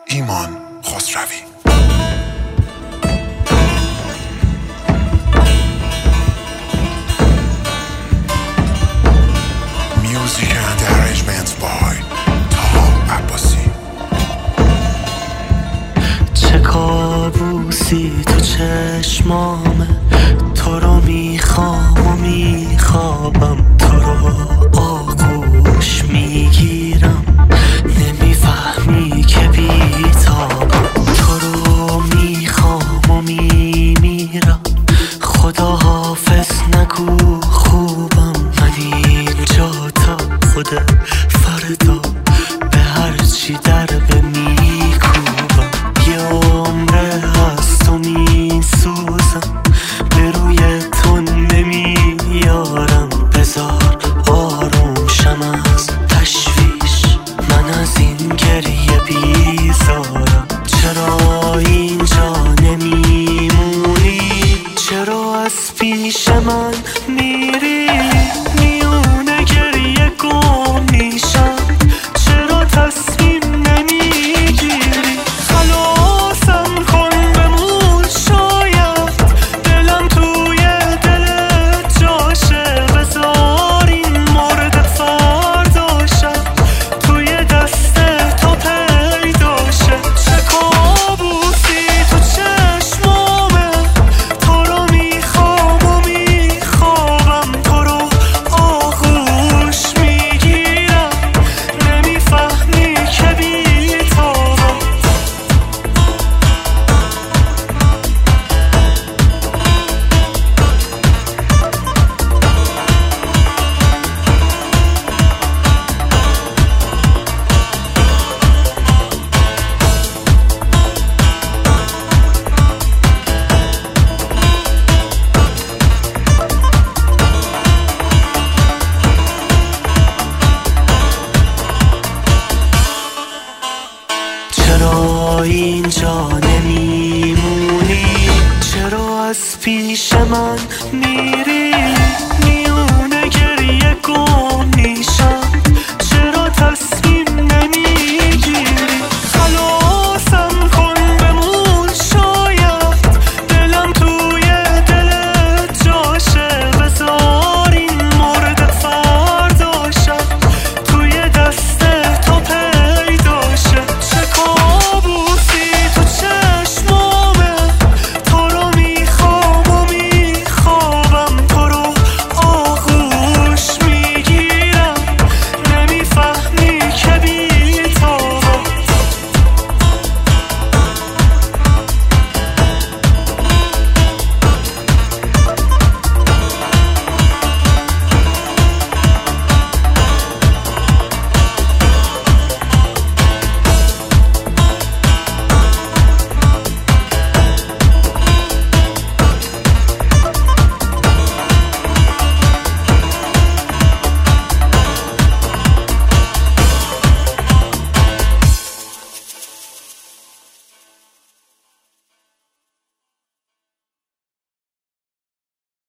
ایمان خسروی. Music and arrangements by Taha Abbasi. چه کابوسی تو چشمامه، تو رو میخوام و میخوابم، تو رو آغوش میگیرم، نمیفهمی که بیتابم، تو رو میخوام و میمیرم، خدا حافظ نگو خوبم، من اینجا تا خود فردا به هرچی در به میکوبم، یه عمره از تو میسوزم، به روی تو نمیارم، بذار آروم شم از تشویش، من از این گریه بیزارم، چرا اینجا نمیمونی، چرا از پیش من میری، میونه گریه گم میشم، چرا تصمیم نمیگیری، خلاصم کن بمون، شاید دلم توی دلت جاشه، بذار این مورد فرداشم، توی دست تو پیداشه، چه کابوسی تو چشمامه، تو رو میخوام و میخوابم، تو رو آغوش میگیرم، نمیفهمی که بیتابم. چرا اینجا نمیمونی، چرا از پیش من میری،